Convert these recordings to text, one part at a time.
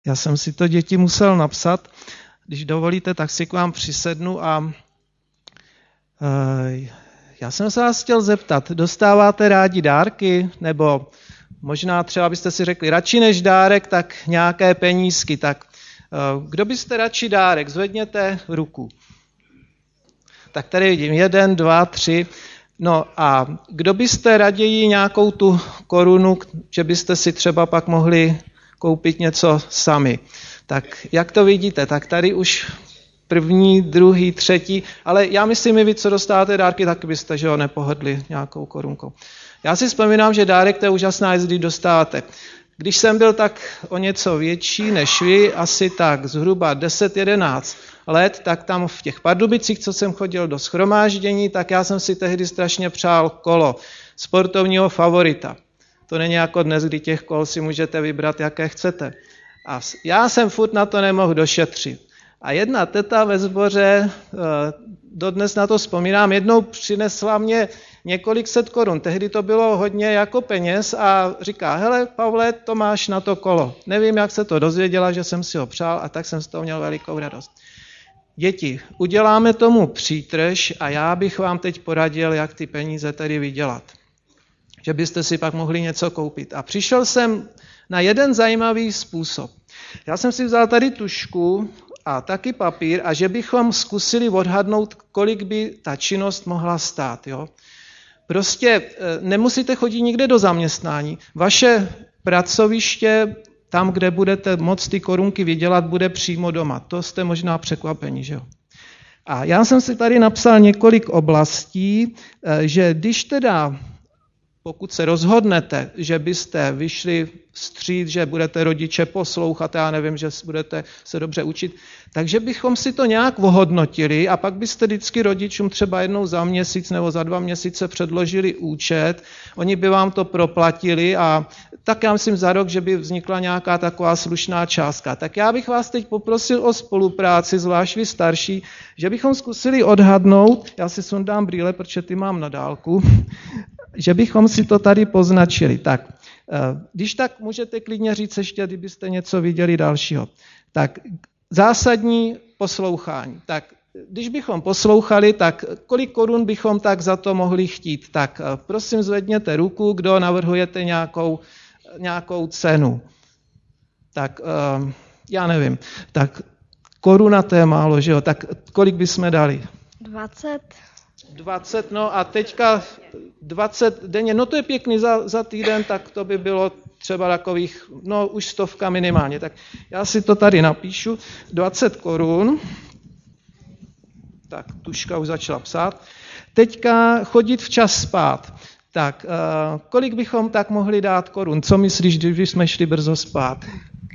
Já jsem si to, děti, musel napsat. Když dovolíte, tak si k vám přisednu a já jsem se vás chtěl zeptat, dostáváte rádi dárky? Nebo možná třeba byste si řekli, radši než dárek, tak nějaké penízky. Tak kdo byste radši dárek? Zvedněte ruku. Tak tady vidím 1, 2, 3. No a kdo byste raději nějakou tu korunu, že byste si třeba pak mohli koupit něco sami? Tak jak to vidíte? Tak tady už první, druhý, třetí, ale já myslím, i vy, co dostáváte dárky, tak byste, že jo, nepohodli nějakou korunkou. Já si vzpomínám, že dárek, to je úžasná věc, když dostáváte. Když jsem byl tak o něco větší než vy, asi tak zhruba 10-11 let, tak tam v těch Pardubicích, co jsem chodil do shromáždění, tak já jsem si tehdy strašně přál kolo sportovního favorita. To není jako dnes, kdy těch kol si můžete vybrat, jaké chcete. A já jsem furt na to nemohl došetřit. A jedna teta ve sboře, dodnes na to vzpomínám, jednou přinesla mě několik set korun. Tehdy to bylo hodně jako peněz a říká, hele Pavle, to máš na to kolo. Nevím, jak se to dozvěděla, že jsem si ho přál a tak jsem z toho měl velikou radost. Děti, uděláme tomu přítrž a já bych vám teď poradil, jak ty peníze tedy vydělat. Že byste si pak mohli něco koupit. A přišel jsem na jeden zajímavý způsob. Já jsem si vzal tady tužku a taky papír a že bychom zkusili odhadnout, kolik by ta činnost mohla stát. Jo? Prostě nemusíte chodit nikde do zaměstnání. Vaše pracoviště, tam, kde budete moct ty korunky vydělat, bude přímo doma. To jste možná překvapeni, že jo? A já jsem si tady napsal několik oblastí, že když teda, pokud se rozhodnete, že byste vyšli vstříc, že budete rodiče poslouchat, já nevím, že budete se dobře učit, takže bychom si to nějak ohodnotili a pak byste vždycky rodičům třeba jednou za měsíc nebo za 2 měsíce předložili účet, oni by vám to proplatili a tak já myslím za rok, že by vznikla nějaká taková slušná částka. Tak já bych vás teď poprosil o spolupráci, zvlášť vy starší, že bychom zkusili odhadnout, já si sundám brýle, protože ty mám na dálku, že bychom si to tady poznačili. Tak, když tak můžete klidně říct ještě, kdybyste něco viděli dalšího. Tak, zásadní poslouchání. Tak, když bychom poslouchali, tak kolik korun bychom tak za to mohli chtít? Tak, prosím, zvedněte ruku, kdo navrhujete nějakou cenu. Tak, já nevím. Tak, koruna to je málo, že jo? Tak, kolik bychom dali? 20, no a teďka 20 denně, no to je pěkný za týden, tak to by bylo třeba takových, no už 100 minimálně. Tak já si to tady napíšu, 20 korun, tak tužka už začala psát. Teďka chodit včas spát. Tak, kolik bychom tak mohli dát korun? Co myslíš, když jsme šli brzo spát?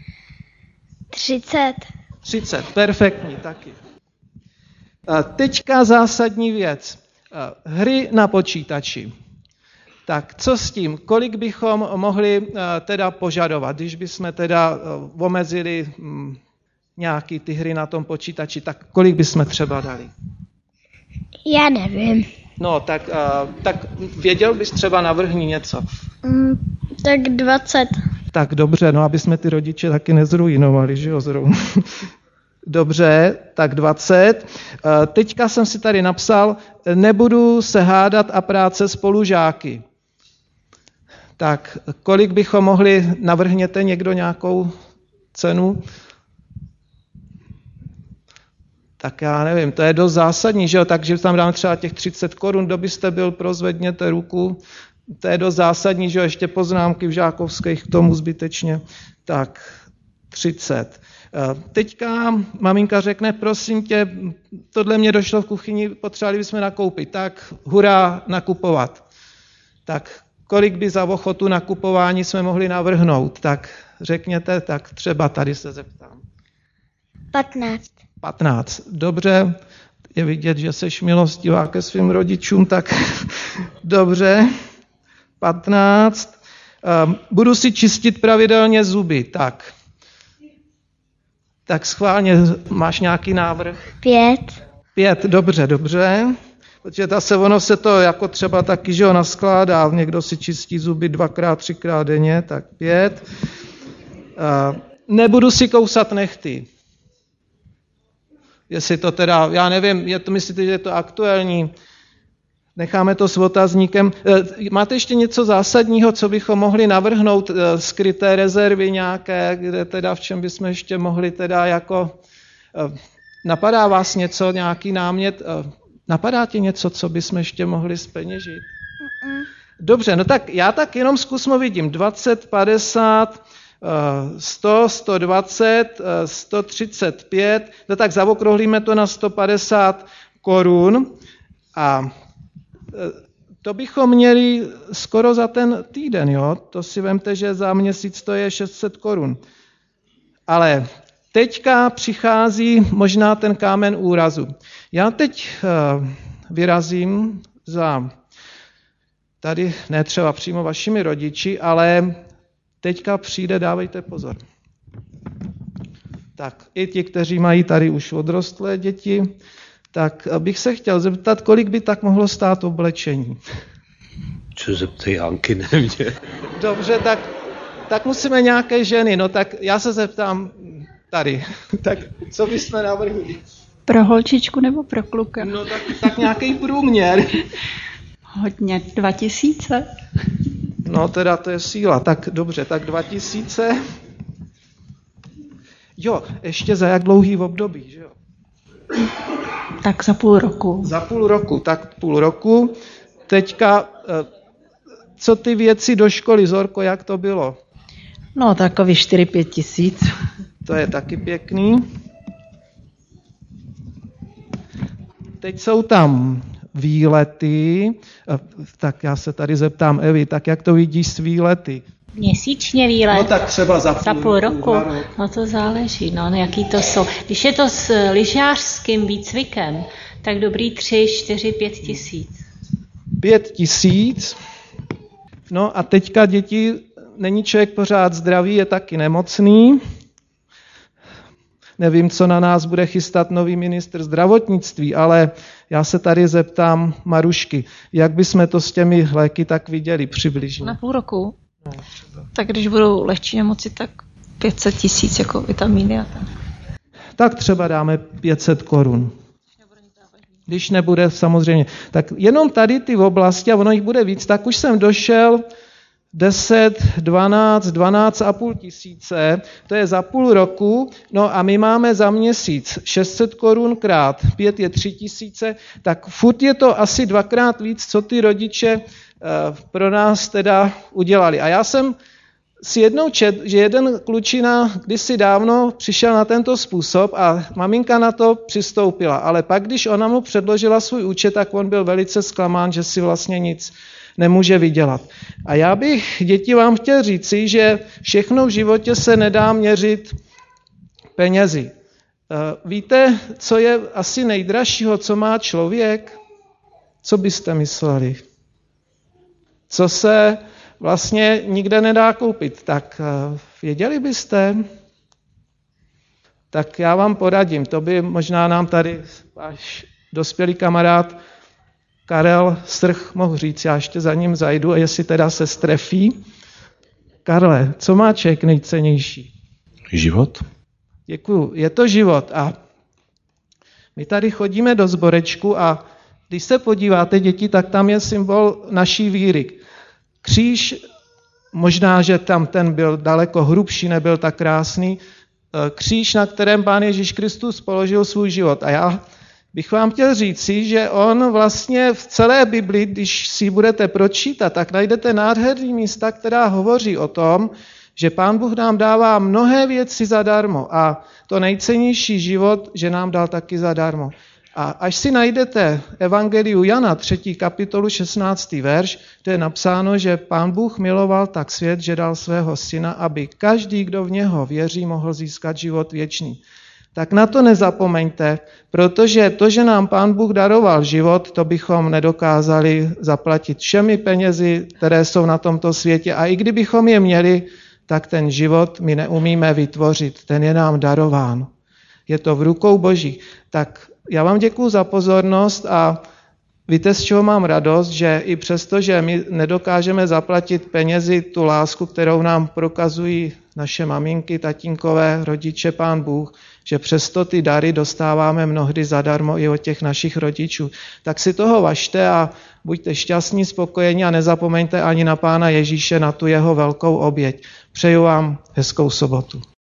30. 30, perfektní, taky. Teďka zásadní věc. Hry na počítači. Tak co s tím? Kolik bychom mohli teda požadovat, když bychom teda omezili nějaký ty hry na tom počítači, tak kolik bychom třeba dali? Já nevím. No, tak věděl bys třeba navrhni něco. Tak 20. Tak dobře, no aby jsme ty rodiče taky nezruinovali, že jo, zrovna. Dobře, tak 20. Teďka jsem si tady napsal, nebudu se hádat a práce spolužáky. Tak kolik bychom mohli, navrhněte někdo nějakou cenu? Tak já nevím, to je dost zásadní, že jo? Takže tam dáme třeba těch 30 korun, kdo byste byl, prozvedněte ruku. To je dost zásadní, že jo? Ještě poznámky v žákovských k tomu zbytečně. Tak 30. Teďka maminka řekne, prosím tě, tohle mě došlo v kuchyni, potřebovali bychom nakoupit. Tak hurá, nakupovat. Tak kolik by za ochotu nakupování jsme mohli navrhnout? Tak řekněte, tak třeba tady se zeptám. 15. 15. Dobře, je vidět, že seš milostivá ke svým rodičům, tak dobře. 15. Budu si čistit pravidelně zuby, tak. Tak schválně, máš nějaký návrh? 5. 5, dobře. Protože ono se to jako třeba taky, že ho naskládá, někdo si čistí zuby 2x, 3x denně, tak 5. nebudu si kousat nehty. Jestli to teda, já nevím, myslíte, že je to aktuální? Necháme to s otazníkem. Máte ještě něco zásadního, co bychom mohli navrhnout, skryté rezervy nějaké, kde teda v čem bychom ještě mohli teda jako... Napadá vás něco, nějaký námět? Napadá ti něco, co bychom ještě mohli zpeněžit? Dobře, no tak já tak jenom zkusmo vidím. 20, 50, 100, 120, 135, no tak zaokrouhlíme to na 150 korun a to bychom měli skoro za ten týden, jo? To si vemte, že za měsíc to je 600 korun. Ale teďka přichází možná ten kámen úrazu. Já teď vyrazím za tady, ne třeba přímo vašimi rodiči, ale teďka přijde, dávejte pozor. Tak i ti, kteří mají tady už odrostlé děti, tak bych se chtěl zeptat, kolik by tak mohlo stát oblečení. Co zeptej Anky, ne mě. Dobře, tak musíme nějaké ženy, no tak já se zeptám tady. Tak co byste navrhli? Pro holčičku nebo pro kluka? No tak nějaký průměr. Hodně, 2000. No teda to je síla. Tak dobře, tak 2000. Jo, ještě za jak dlouhý období, že jo? Tak za půl roku. Za půl roku, tak půl roku. Teďka, co ty věci do školy, Zorko, jak to bylo? No takový 4-5 tisíc. To je taky pěkný. Teď jsou tam výlety. Tak já se tady zeptám Evy, tak jak to vidíš s výlety? Měsíčně výlet? No tak třeba za půl roku. No to záleží, no jaký to jsou. Když je to s lyžařským výcvikem, tak dobrý 3, 4, 5 tisíc. 5 tisíc. No a teďka děti, není člověk pořád zdravý, je taky nemocný. Nevím, co na nás bude chystat nový ministr zdravotnictví, ale já se tady zeptám Marušky, jak bychom to s těmi léky tak viděli přibližně? Na půl roku? No, tak když budou lehčí nemoci, tak 500 tisíc jako vitamíny a tak. Tak třeba dáme 500 korun. Když nebude samozřejmě. Tak jenom tady ty oblasti, a ono jich bude víc, tak už jsem došel 10, 12, 12,5 tisíce, to je za půl roku, no a my máme za měsíc 600 korun krát 5 je 3 tisíce, tak furt je to asi dvakrát víc, co ty rodiče pro nás teda udělali. A já jsem si jednou četl, že jeden klučina kdysi dávno přišel na tento způsob a maminka na to přistoupila, ale pak, když ona mu předložila svůj účet, tak on byl velice zklamán, že si vlastně nic nemůže vydělat. A já bych, děti, vám chtěl říci, že všechno v životě se nedá měřit penězi. Víte, co je asi nejdražšího, co má člověk? Co byste mysleli? Co se vlastně nikde nedá koupit? Tak věděli byste? Tak já vám poradím, to by možná nám tady váš dospělý kamarád Karel Strch mohl říct, já ještě za ním zajdu, a jestli teda se strefí. Karle, co má člověk nejcennější? Život. Děkuju, je to život. A my tady chodíme do sborečku a když se podíváte, děti, tak tam je symbol naší víry. Kříž, možná, že tam ten byl daleko hrubší, nebyl tak krásný, kříž, na kterém Pán Ježíš Kristus položil svůj život. A já bych vám chtěl říci, že on vlastně v celé Bibli, když si ji budete pročítat, tak najdete nádherný místa, která hovoří o tom, že Pán Bůh nám dává mnohé věci zadarmo a to nejcennější život, že nám dal taky zadarmo. A až si najdete Evangeliu Jana, 3. kapitolu, 16. verš, to je napsáno, že Pán Bůh miloval tak svět, že dal svého syna, aby každý, kdo v něho věří, mohl získat život věčný. Tak na to nezapomeňte, protože to, že nám Pán Bůh daroval život, to bychom nedokázali zaplatit všemi penězi, které jsou na tomto světě. A i kdybychom je měli, tak ten život my neumíme vytvořit, ten je nám darován. Je to v rukou Boží. Tak já vám děkuju za pozornost a Víte, z čeho mám radost? Že i přesto, že my nedokážeme zaplatit penězi tu lásku, kterou nám prokazují naše maminky, tatínkové, rodiče, Pán Bůh, že přesto ty dary dostáváme mnohdy zadarmo i od těch našich rodičů. Tak si toho važte a buďte šťastní, spokojení a nezapomeňte ani na Pána Ježíše, na tu jeho velkou oběť. Přeju vám hezkou sobotu.